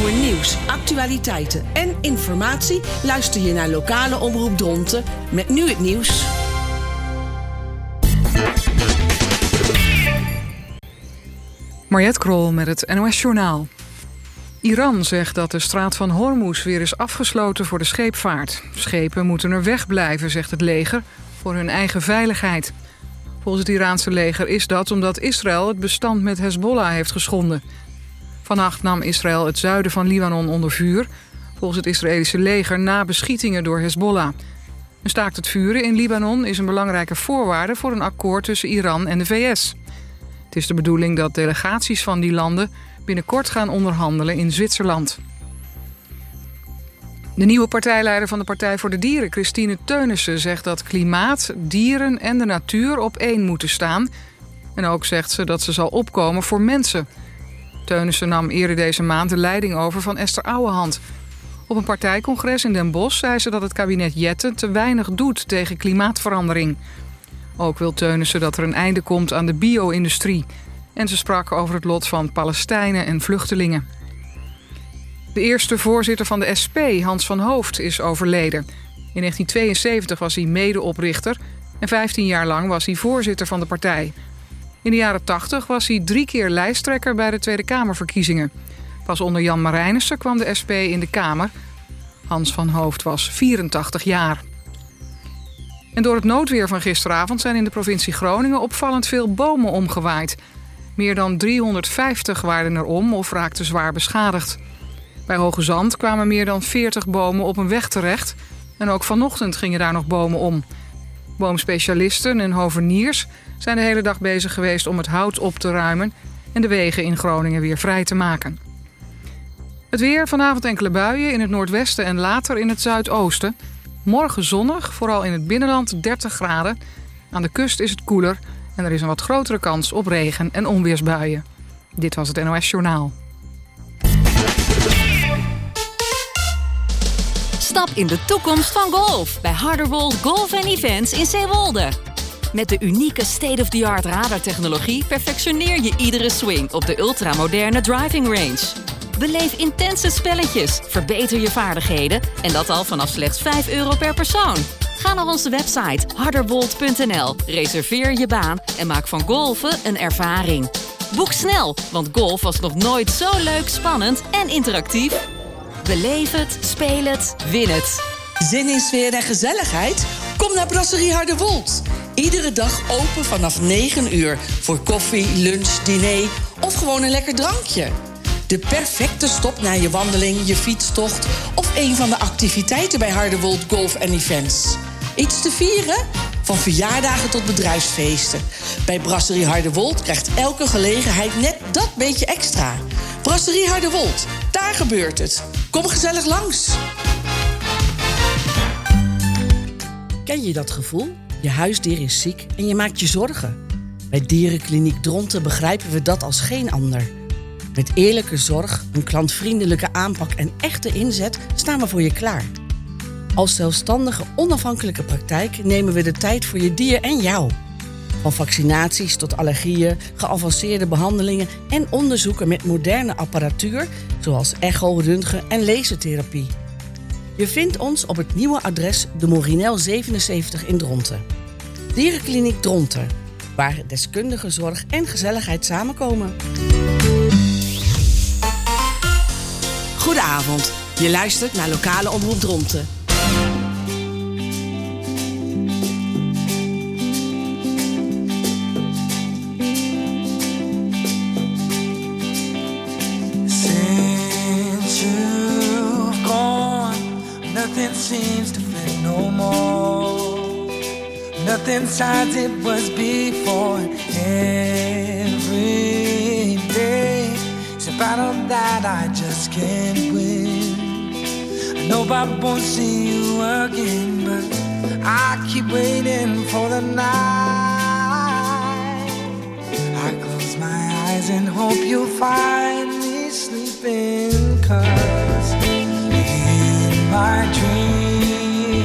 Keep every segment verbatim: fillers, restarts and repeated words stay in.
Voor nieuws, actualiteiten en informatie luister je naar lokale omroep Dronten met nu het nieuws. Mariette Krol met het N O S-journaal. Iran zegt dat de straat van Hormuz weer is afgesloten voor de scheepvaart. Schepen moeten er wegblijven, zegt het leger, voor hun eigen veiligheid. Volgens het Iraanse leger is dat omdat Israël het bestand met Hezbollah heeft geschonden. Vannacht nam Israël het zuiden van Libanon onder vuur, volgens het Israëlische leger na beschietingen door Hezbollah. Een staakt het vuren in Libanon is een belangrijke voorwaarde voor een akkoord tussen Iran en de V S. Het is de bedoeling dat delegaties van die landen binnenkort gaan onderhandelen in Zwitserland. De nieuwe partijleider van de Partij voor de Dieren, Christine Teunissen, zegt dat klimaat, dieren en de natuur op één moeten staan. En ook zegt ze dat ze zal opkomen voor mensen. Teunissen nam eerder deze maand de leiding over van Esther Ouwehand. Op een partijcongres in Den Bosch zei ze dat het kabinet Jetten te weinig doet tegen klimaatverandering. Ook wil Teunissen dat er een einde komt aan de bio-industrie. En ze sprak over het lot van Palestijnen en vluchtelingen. De eerste voorzitter van de S P, Hans van Hooft, is overleden. In negentien tweeënzeventig was hij medeoprichter en vijftien jaar lang was hij voorzitter van de partij. In de jaren tachtig was hij drie keer lijsttrekker bij de Tweede Kamerverkiezingen. Pas onder Jan Marijnissen kwam de S P in de Kamer. Hans van Hooft was vierentachtig jaar. En door het noodweer van gisteravond zijn in de provincie Groningen opvallend veel bomen omgewaaid. Meer dan driehonderdvijftig waren er om of raakten zwaar beschadigd. Bij Hoge Zand kwamen meer dan veertig bomen op een weg terecht. En ook vanochtend gingen daar nog bomen om. Boomspecialisten en hoveniers zijn de hele dag bezig geweest om het hout op te ruimen en de wegen in Groningen weer vrij te maken. Het weer, vanavond enkele buien in het noordwesten en later in het zuidoosten. Morgen zonnig, vooral in het binnenland dertig graden. Aan de kust is het koeler en er is een wat grotere kans op regen- en onweersbuien. Dit was het N O S-journaal. Stap in de toekomst van golf bij Harderwold Golf and Events in Zeewolde. Met de unieke state-of-the-art radartechnologie perfectioneer je iedere swing op de ultramoderne driving range. Beleef intense spelletjes, verbeter je vaardigheden en dat al vanaf slechts vijf euro per persoon. Ga naar onze website harderwold punt n l, reserveer je baan en maak van golfen een ervaring. Boek snel, want golf was nog nooit zo leuk, spannend en interactief. Beleef het, speel het, win het. Zin in sfeer en gezelligheid? Kom naar Brasserie Harderwold. Iedere dag open vanaf negen uur voor koffie, lunch, diner of gewoon een lekker drankje. De perfecte stop na je wandeling, je fietstocht of een van de activiteiten bij Harderwold Golf and Events. Iets te vieren? Van verjaardagen tot bedrijfsfeesten. Bij Brasserie Harderwold krijgt elke gelegenheid net dat beetje extra. Brasserie Harderwold, daar gebeurt het. Kom gezellig langs. Ken je dat gevoel? Je huisdier is ziek en je maakt je zorgen. Bij Dierenkliniek Dronten begrijpen we dat als geen ander. Met eerlijke zorg, een klantvriendelijke aanpak en echte inzet staan we voor je klaar. Als zelfstandige, onafhankelijke praktijk nemen we de tijd voor je dier en jou. Van vaccinaties tot allergieën, geavanceerde behandelingen en onderzoeken met moderne apparatuur zoals echo, röntgen en lasertherapie. Je vindt ons op het nieuwe adres de Morinel zevenenzeventig in Dronten. Dierenkliniek Dronten, waar deskundige zorg en gezelligheid samenkomen. Goedenavond, je luistert naar lokale omroep Dronten. Since you've gone, nothing seems to fit no more. Nothing's as it was before. Every day it's a battle that I just can't win. I know I won't see you again, but I keep waiting for the night. I close my eyes and hope you'll find me sleeping, 'cause in my dreams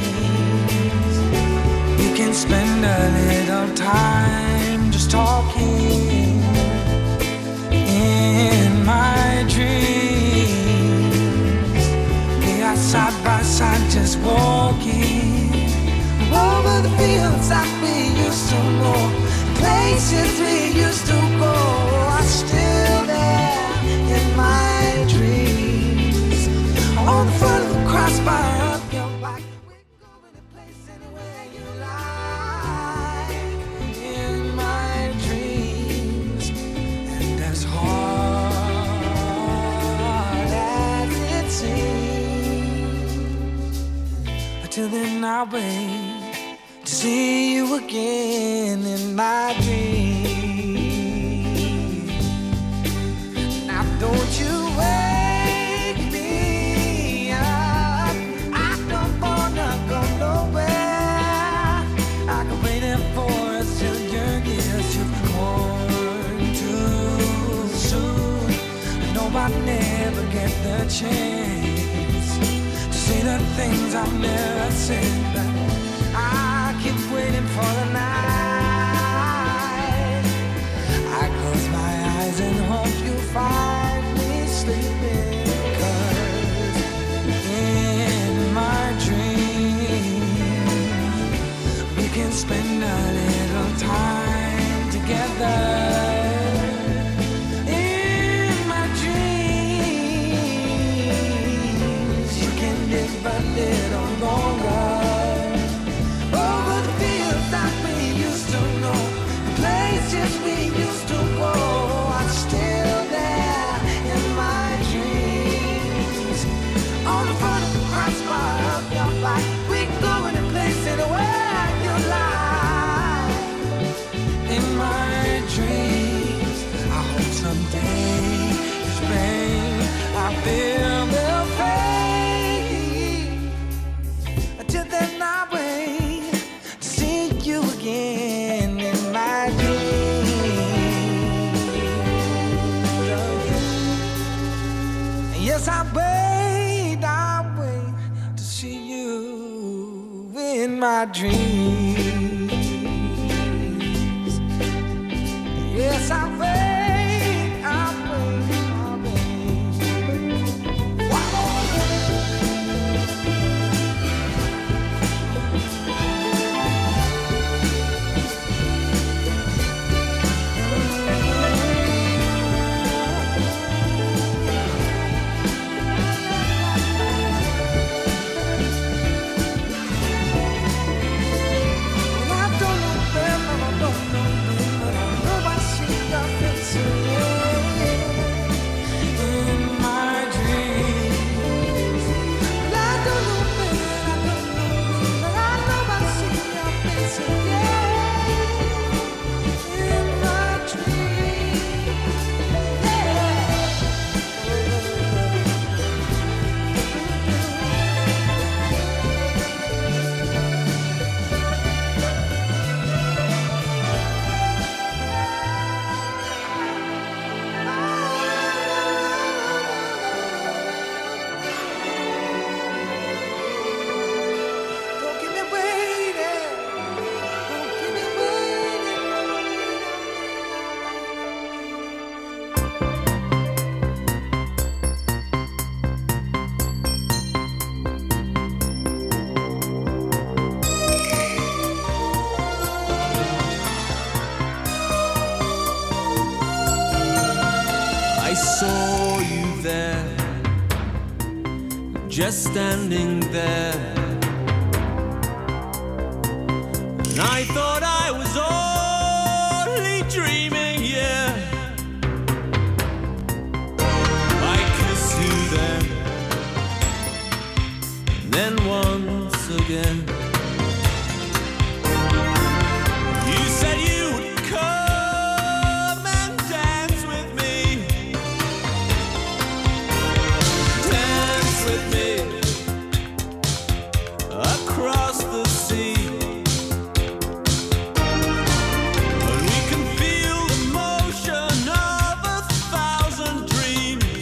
we can spend a little time just talking. In my dreams places we used to go are still there in my dreams. On the front of the crossbar of your bike, we're going to place anywhere you like in my dreams. And as hard as it seems, until then I'll wait to see you again in my dreams. Now don't you wake me up, I don't wanna go nowhere. I can wait there for us till your years you've gone too soon. I know I'll never get the chance to say the things I've never said, but I keep waiting for the night. I close my eyes and hope you find me sleeping, 'cause in my dreams we can spend a little time together. In my dreams you can live a little longer. Places we used to go are still there in my dreams. On the front of the crossbar of your bike, we go in a place anywhere you like. In my dreams, I hope someday this pain I feel will fade. Until then I wait to see you again in my yes, I wait, I wait to see you in my dreams. Yes, I wait, I wait, I wait. Wow. saw you there, just standing there, and I thought I was only dreaming, yeah. I kissed you then, and then once again. You said you would come and dance with me, dance with me across the sea, and we can feel the motion of a thousand dreams.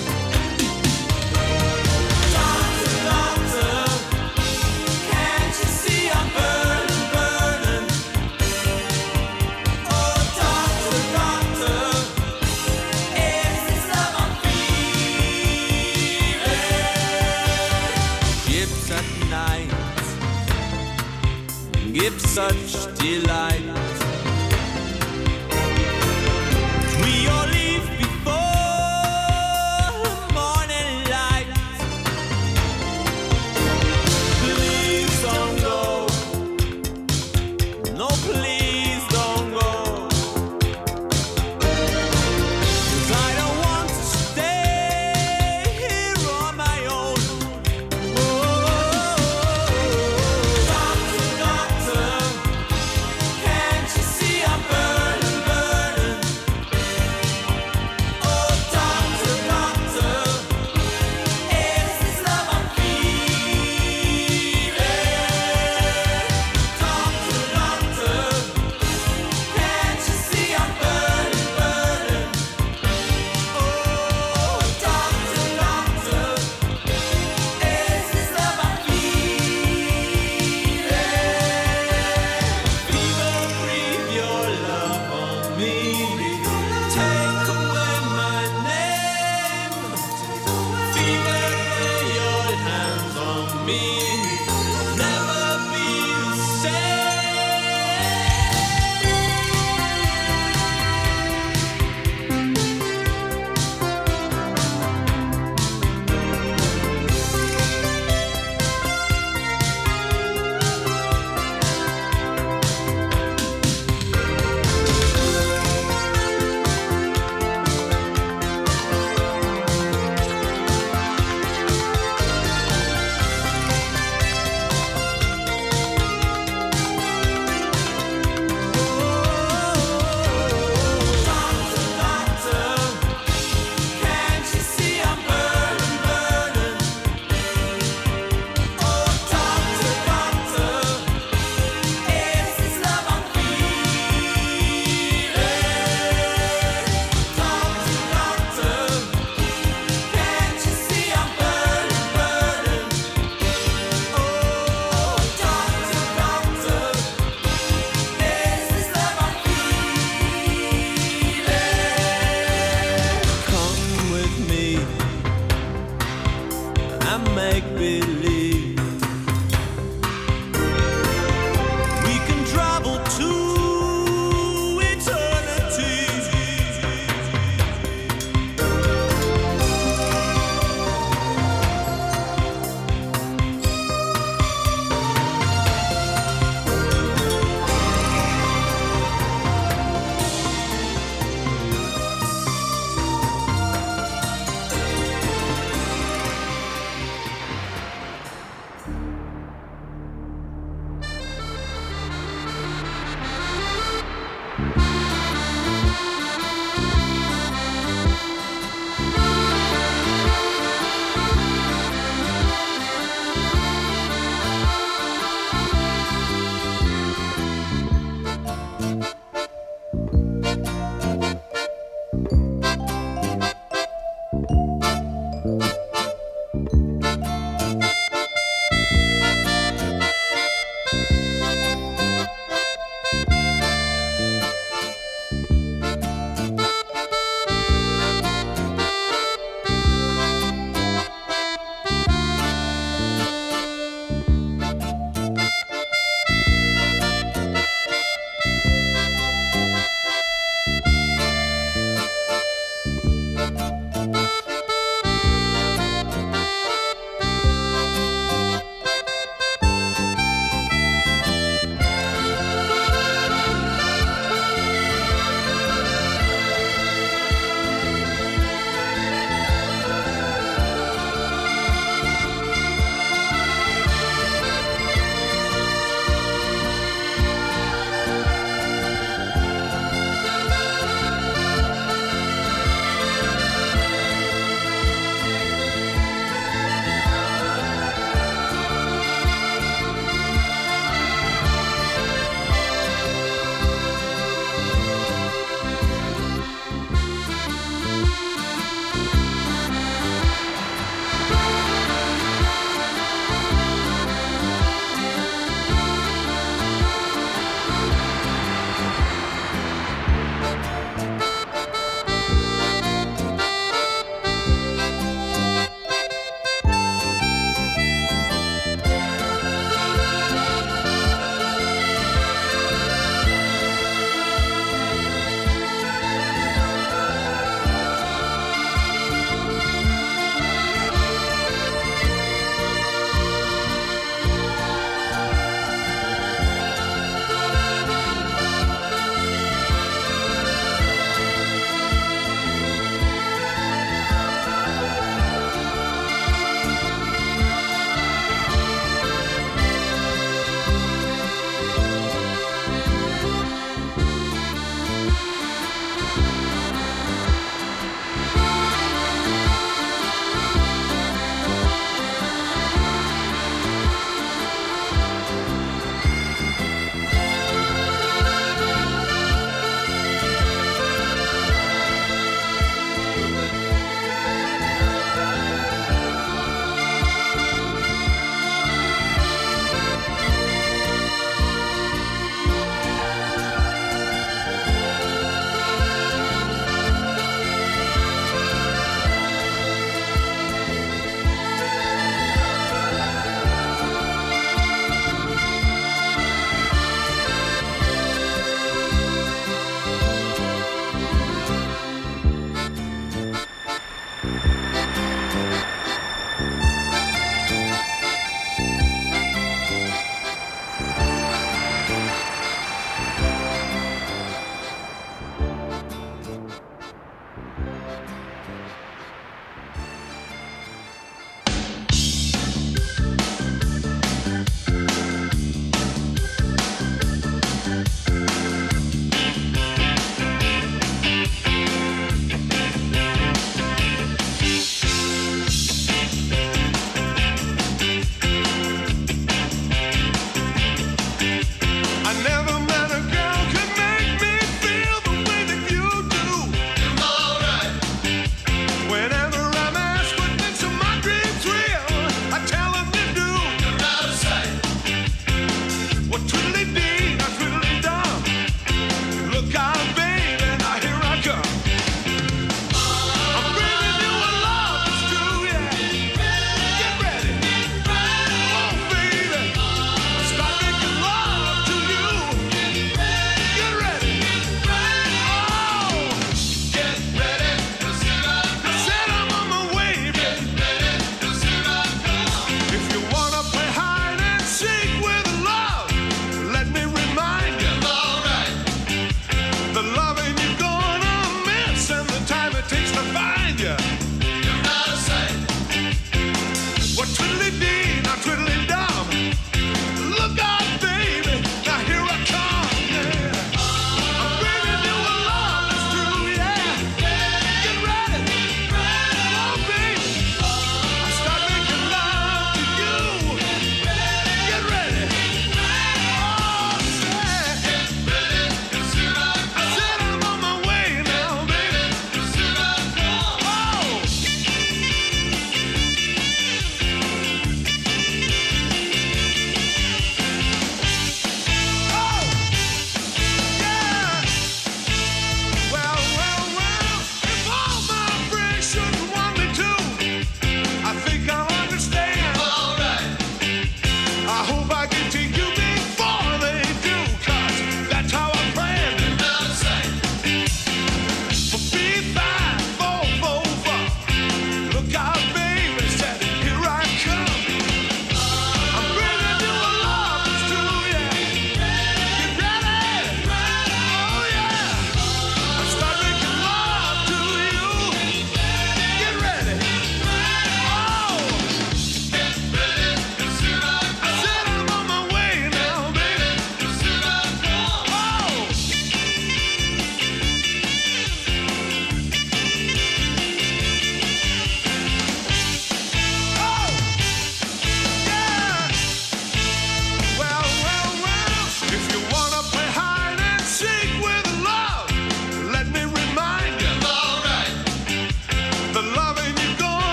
Doctor, doctor, can't you see I'm burning, burning? Oh, doctor, doctor, is this love I'm feeling? Ships at night give such delight, make believe. We can travel to eternity.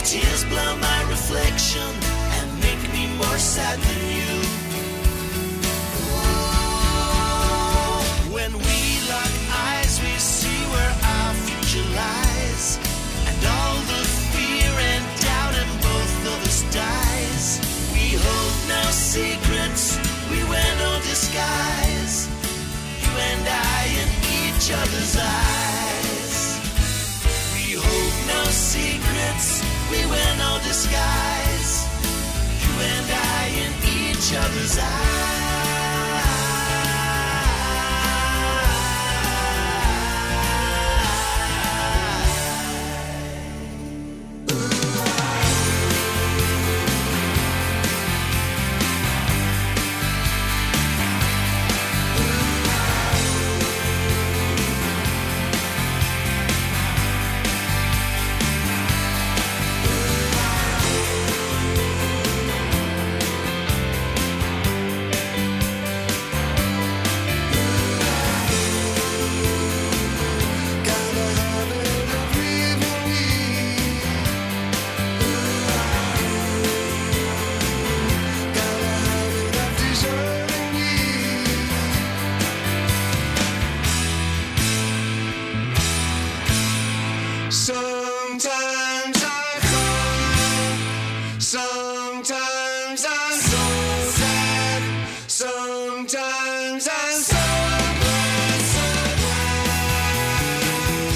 tears blur my reflection and make me more sad than you. Oh, when we lock eyes, we see where our future lies, and all the fear and doubt in both of us dies. We hold no secrets, we wear no disguise, you and I in each other's eyes. We hold no secrets, we wear no disguise, you and I in each other's eyes. Sometimes I cry, sometimes I'm so sad, sometimes I'm so glad, so glad.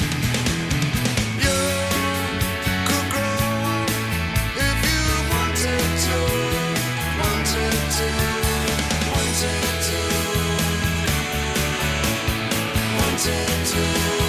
You could grow if you wanted to, wanted to, wanted to, wanted to.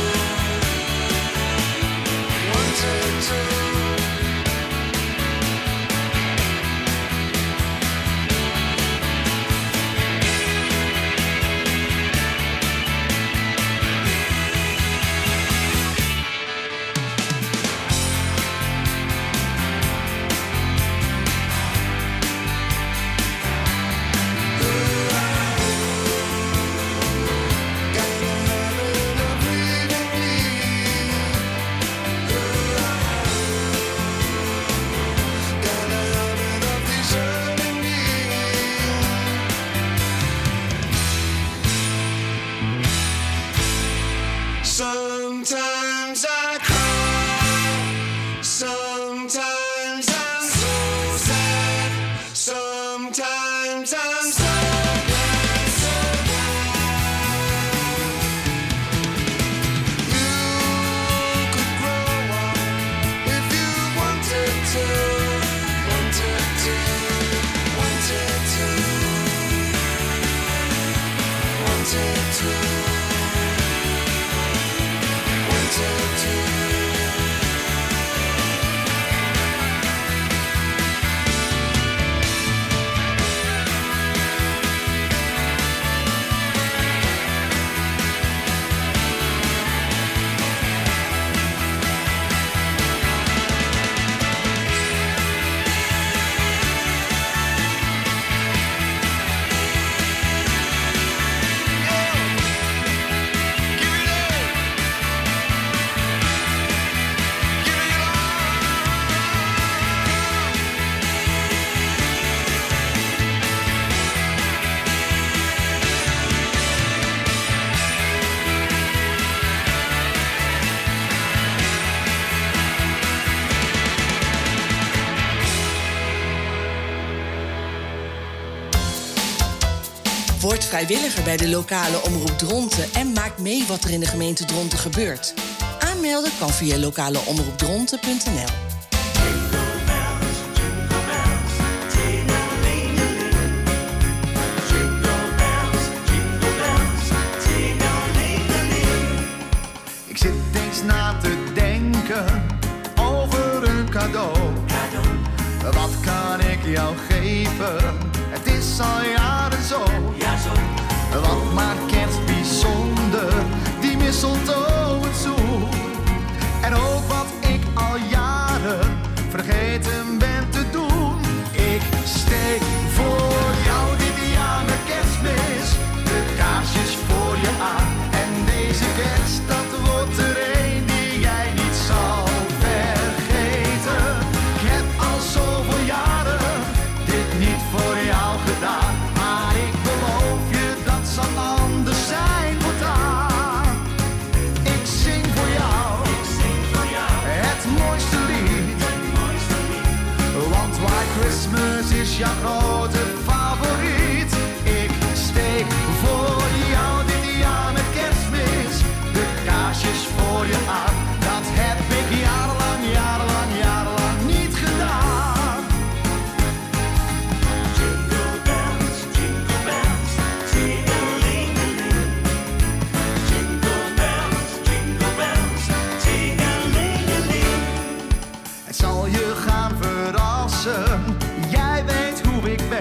Sometimes I cry, sometimes I'm so sad, sometimes I'm so glad, so glad. You could grow up if you wanted to, wanted to, wanted to, wanted to. Word vrijwilliger bij de lokale omroep Dronten en maak mee wat er in de gemeente Dronten gebeurt. Aanmelden kan via lokaleomroepdronten punt n l. Ik zit eens na te denken over een cadeau. Wat kan ik jou geven? Het is al jaren zo. Ja, zo. Wat maakt kerst bijzonder? Die mistletoe het zoet. En ook wat ik al jaren vergeten ben te doen. Ik steek voor jou dit jaar de kerstmis. De kaarsjes voor je aan. En deze kerst, dat wordt er een die jij niet zal vergeten. jouw grote favoriet. Ik steek voor jou dit jaar met Kerstmis de kaarsjes voor je aan. Dat heb ik jarenlang, jarenlang, jarenlang niet gedaan. Jingle bells, jingle bells, ting-a-ling-a-ling. Jingle bells, jingle bells, ting-a-ling-a-ling. Het zal je gaan verrassen, jij weet hoe ik ben.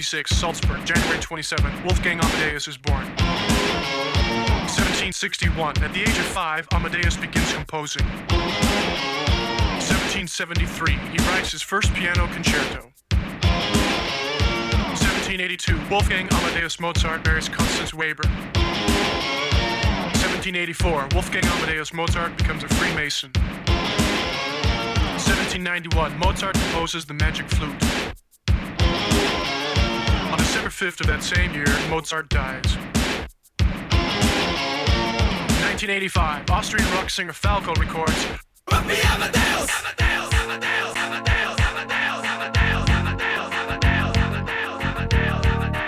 fifty-six, Salzburg, January twenty-seventh, Wolfgang Amadeus is born. seventeen sixty-one, at the age of five, Amadeus begins composing. seventeen seventy-three, he writes his first piano concerto. seventeen eighty-two, Wolfgang Amadeus Mozart marries Constance Weber. seventeen eighty-four, Wolfgang Amadeus Mozart becomes a Freemason. seventeen ninety-one, Mozart composes the Magic Flute. On December fifth of that same year, Mozart dies. nineteen eighty-five, Austrian rock singer Falco records Rock Me Amadeus! Amadeus! Amadeus! Amadeus! Amadeus! Amadeus! Amadeus! Amadeus! Amadeus!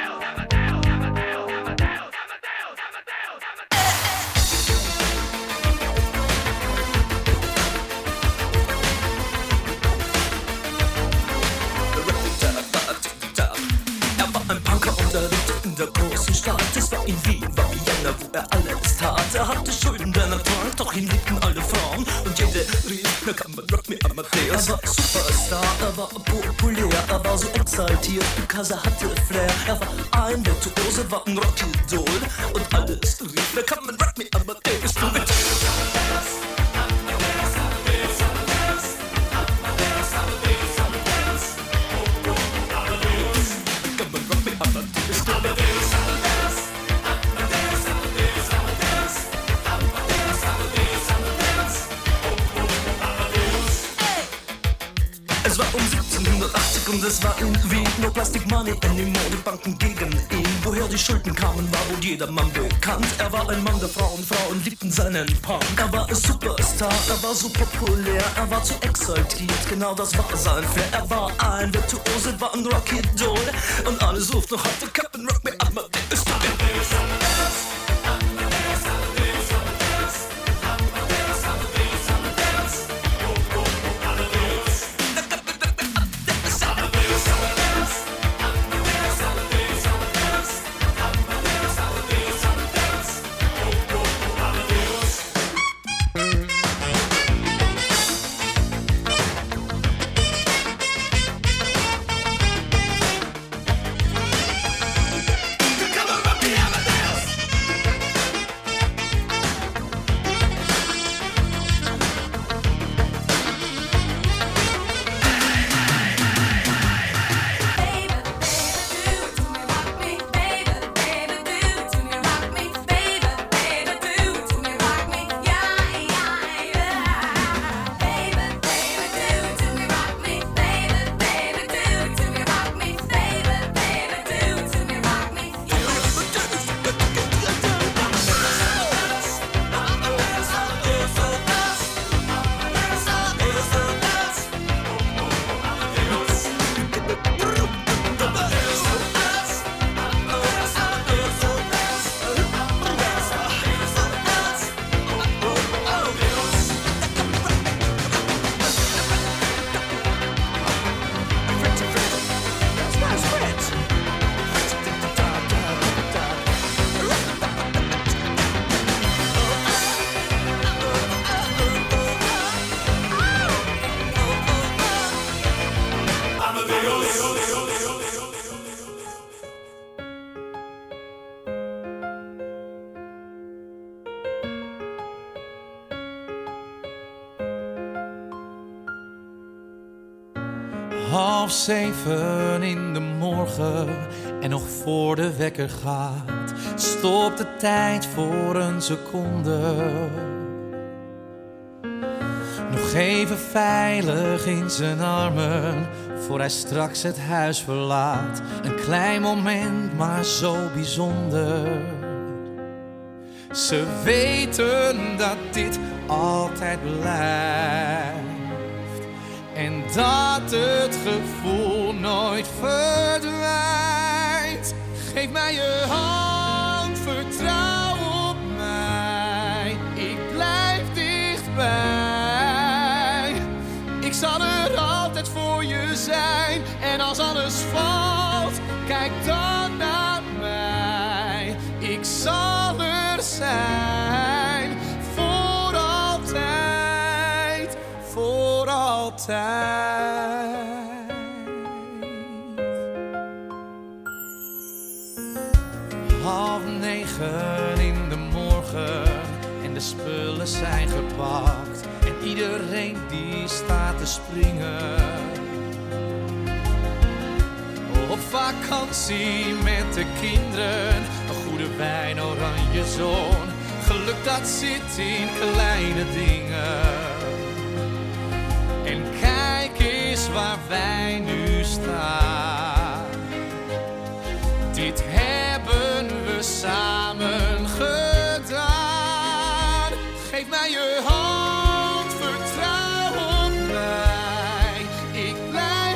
Er war ein Punker und er lebte in der großen Stadt. Es war in Wien, war Vienna, wo er alles tat. Er hatte Schulden, der Natur, doch ihn liebten alle Frauen. Und jede rief, na kann man Rock Me Amadeus. Er war Superstar, er war populär, er war so exaltiert, because er hatte Flair. Er war ein Virtuose, war ein Rockidol. Und alles rief, na kann man Rock Me Amadeus. Du mit Es war um siebzehnhundertachtzig und es war in Wien. No Plastic Money anymore, die Banken gegen ihn. Woher die Schulden kamen, war wohl jedermann bekannt. Er war ein Mann der Frauen, Frauen liebten seinen Punk. Er war ein Superstar, er war so populär, er war zu exaltiert, genau das war sein Flair. Er war ein Virtuose, war ein Rockidol. Und alle suchten noch heute Captain Rock Me Amadeus. Half zeven in de morgen en nog voor de wekker gaat, stopt de tijd voor een seconde. Nog even veilig in zijn armen, voor hij straks het huis verlaat. Een klein moment, maar zo bijzonder. Ze weten dat dit altijd blijft. En dat het gevoel nooit verdwijnt. Geef mij je hand, vertrouw op mij. Ik blijf dichtbij. Ik zal er altijd voor je zijn. En als alles valt, kijk dan naar mij. Ik zal er zijn. Voor altijd. Voor altijd. half negen in de morgen en de spullen zijn gepakt en iedereen die staat te springen. Op vakantie met de kinderen, een goede wijn, oranje zon. Geluk dat zit in kleine dingen. En kijk eens waar wij nu staan. Dit hebben we samen gedaan. Geef mij je hand, vertrouw op mij. Ik blijf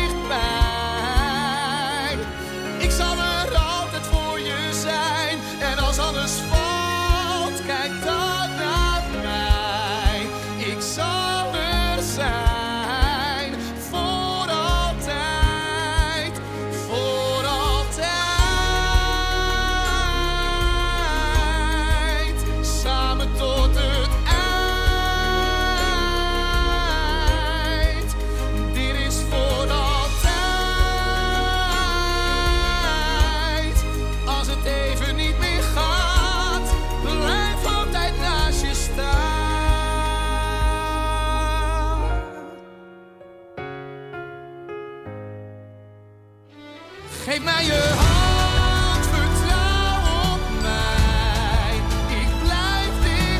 dichtbij. Ik zal er altijd voor je zijn. En als alles valt, kijk dan naar mij. Ik zal er zijn. Voor altijd. Voor altijd. Samen tot het eind. Dit is voor altijd. Als het even niet meer gaat, blijf altijd naast je staan. Geef mij je hand, vertrouw op mij. Ik blijf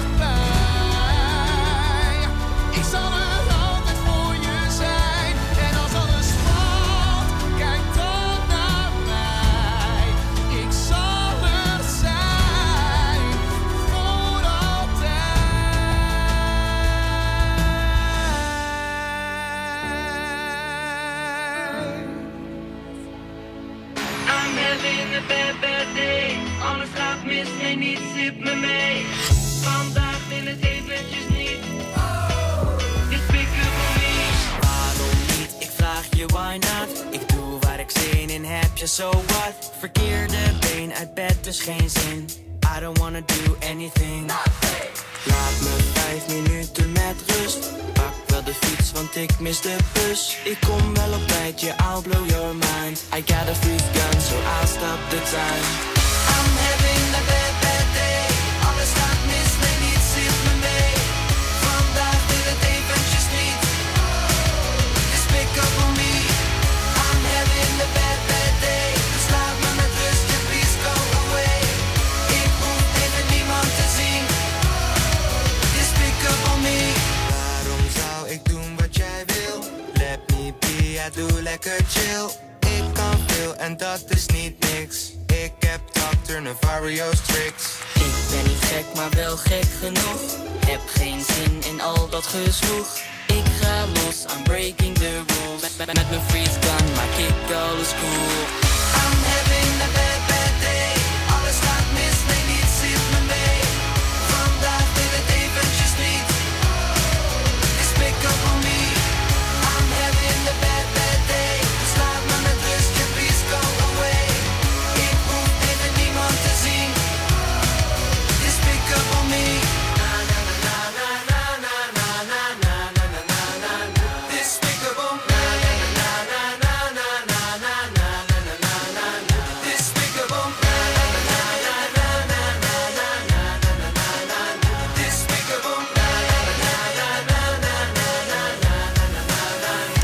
dichtbij. Ik zal er altijd voor je zijn. En als alles valt, kijk dan naar mij. Ik zal er zijn. Voor altijd. I'm having a bad, bad day. Alles gaat mis, nee, niets zit me mee. Vandaag wil het eventjes niet. Despicable me. Waarom niet? Ik vraag je why not? Ik doe waar ik zin in, heb je so what? Verkeerde been uit bed, dus geen zin. I don't wanna do anything. Laat me vijf minuten met rust. Pak wel de fiets, want ik mis de bus. Ik kom wel op tijd, yeah, I'll blow your mind. I got a free gun, so I'll stop the time. I'm having a bad, bad day. Alles gaat mis, nee, niets zit me mee. Vandaag wil het eventjes niet. Despicable me. I'm having a bad, bad day. Dus laat me met rust, yeah, please go away. Ik hoef even niemand te zien. Despicable me. Waarom zou ik doen wat jij wil? Let me be, ja, doe lekker chill. Ik kan veel en dat is niet niks. Ik heb dokter Navario's tricks. Ik ben niet gek, maar wel gek genoeg. Heb geen zin in al dat gezwoeg. Ik ga los, I'm breaking the rules. Met, met, met mijn freeze gun maak ik alles cool. I'm having a bad, bad day. Alles gaat mis, nee, niets zit me mee. Vandaag wil het eventjes niet. Despicable me. I'm having a bad, bad day. Dus laat me met rust, yeah, please go away. Ik hoef even niemand te zien. Despicable me. Na na na na na na na na na na na na na. Despicable. Na na na na na na na na na na na na na. Despicable. Na na na na na na na na na na na na na. Despicable. Na na na na na na na na na na na na.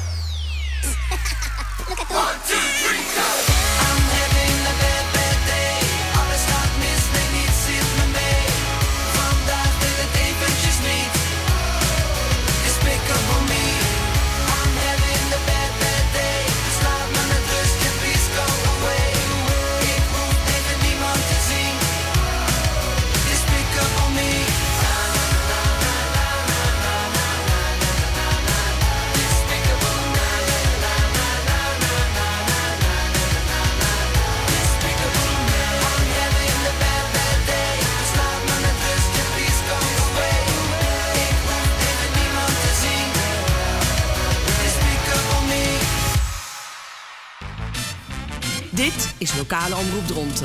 One, two, three, go! I'm having a bad, bad day. Alles gaat mis, nee, niets zit me mee. Vandaag wil het eventjes niet. Despicable me. I'm having a bad, bad day. Dus laat me met rust, yeah, please go away. Ik hoef even niemand te zien. Despicable me. Despicable. Despicable. I'm having a bad, bad day. Dus laat me met rust, yeah, please go away. Ik hoef even niemand te zien. Despicable me. Dit is Lokale Omroep Dronten.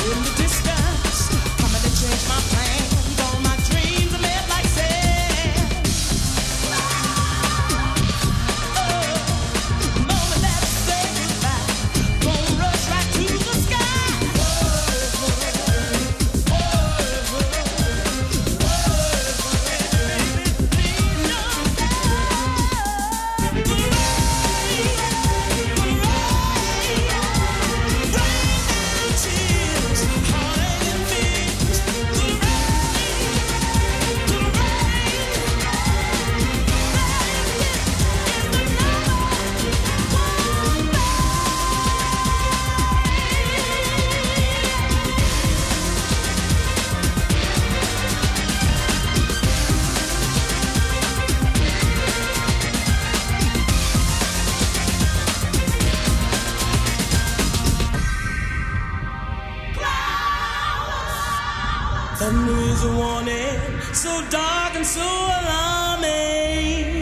Thunder is a warning, so dark and so alarming.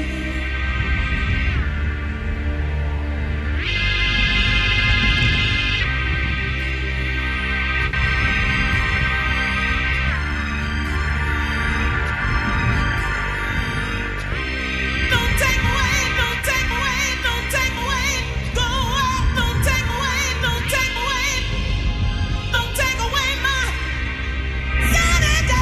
Don't take away, don't take away, don't take away. Go away, don't take away, don't take away. Don't take away my sanity.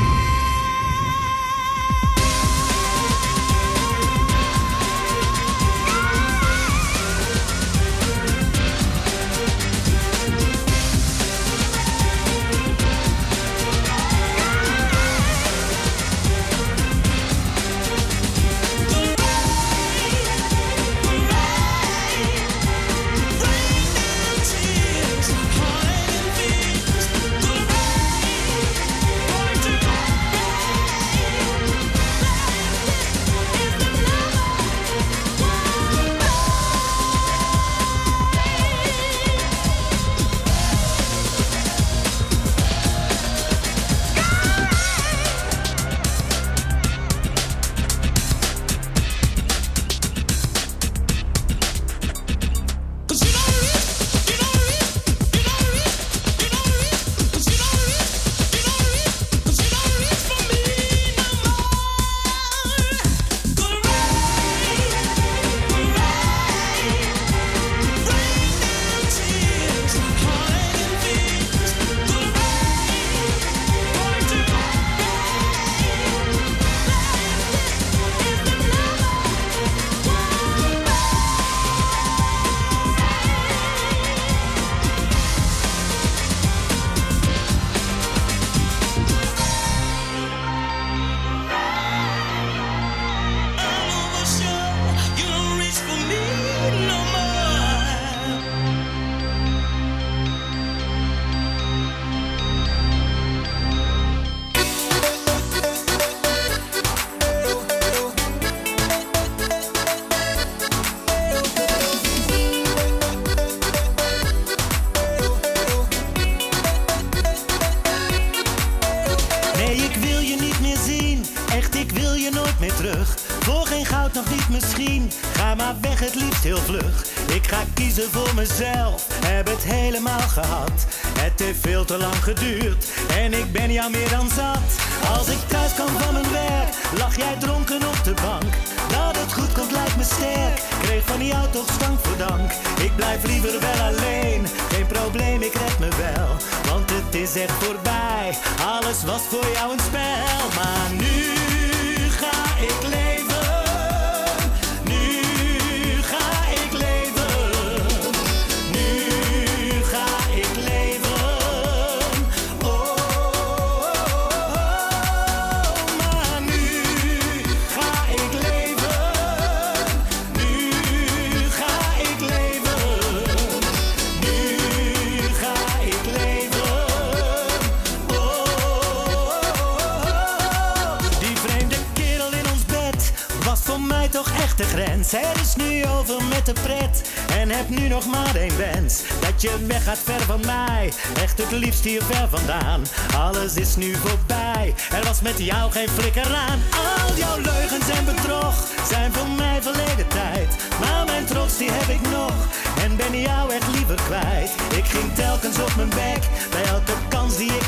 Nee, ik wil je niet meer zien. Echt, ik wil je nooit meer terug. Voor geen goud nog niet misschien. Ga maar weg, het liefst heel vlug. Ik ga kiezen voor mezelf. Heb het helemaal gehad. Het heeft veel te lang geduurd. En ik ben jou meer dan zat. Als ik thuis kan van mijn werk, lag jij dronken op de bank. Dat het goed komt lijkt me sterk. Kreeg van jou toch stank voor dank. Ik blijf liever wel alleen. Geen probleem, ik red me wel. Want het is echt voorbij. Alles was voor jou een spel. Maar nu ga ik leven. Nu ga ik leven. Nu ga ik leven. Oh, oh, oh. Maar nu ga ik leven. Nu ga ik leven. Nu ga ik leven. Oh, oh, oh. Die vreemde kerel in ons bed was voor mij toch echt de grens. Er is nu over met de pret en heb nu nog maar één wens. Dat je weggaat ver van mij, echt het liefst hier ver vandaan. Alles is nu voorbij, er was met jou geen flikker aan. Al jouw leugens en bedrog zijn voor mij verleden tijd. Maar mijn trots die heb ik nog en ben jou echt liever kwijt. Ik ging telkens op mijn bek bij elke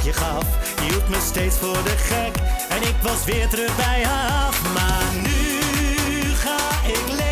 je gaf. Je hield me steeds voor de gek en ik was weer terug bij je af. Maar nu ga ik leven.